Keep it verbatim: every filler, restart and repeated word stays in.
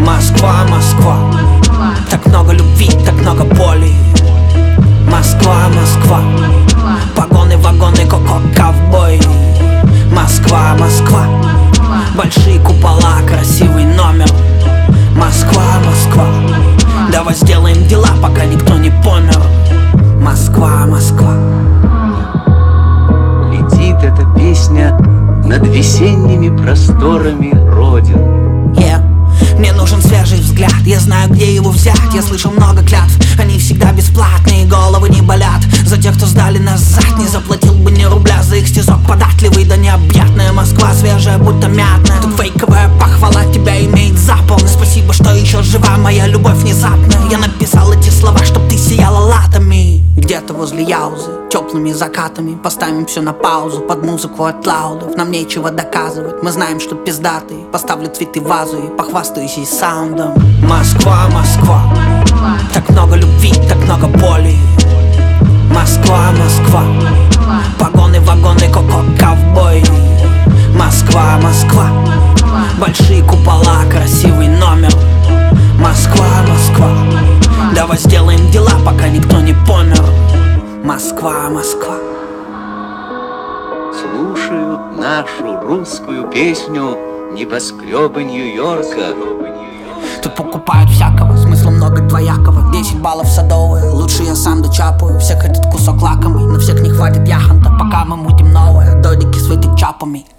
Москва, Москва, так много любви, так много боли. Москва, Москва, погоны, вагоны, коко, ковбой. Москва, Москва, большие купола, красивый номер. Москва, Москва, давай сделаем дела, пока никто не помер. Москва, Москва. Летит эта песня над весенними просторами Родин. Yeah. Мне нужен свежий взгляд, я знаю, где его взять. Я слышал много клятв, они всегда бесплатные, головы не болят за тех, кто сдали назад. Не заплатил бы ни рубля за их стезок податливый да необъятная. Москва свежая, будто мятная. Тут фейковая похвала тебя имеет заполнить. Спасибо, что еще жива моя любовь внезапная. Я написал эти слова, чтоб ты сияла латами. Где-то возле Яузы, теплыми закатами поставим все на паузу под музыку от лаудов. Нам нечего доказывать, мы знаем, что пиздатые. Поставлю цветы в вазу и похвастаюсь ей саундом. Москва, Москва, так много любви, так много боли. Москва, Москва, погоны, вагоны, коко, ковбой. Москва, Москва, большие купола, красивый номер. Москва, Москва, давай сделаем дела, пока никто не помер. Москва, Москва. Слушают нашу русскую песню небоскребы Нью-Йорка. Тут покупают всякого, смысла много двоякого. Десять баллов садовые, лучше я сам дочапаю. Все хотят кусок лакомый, но всех не хватит яхонта, пока мы мутим новое. Додики светят чапами.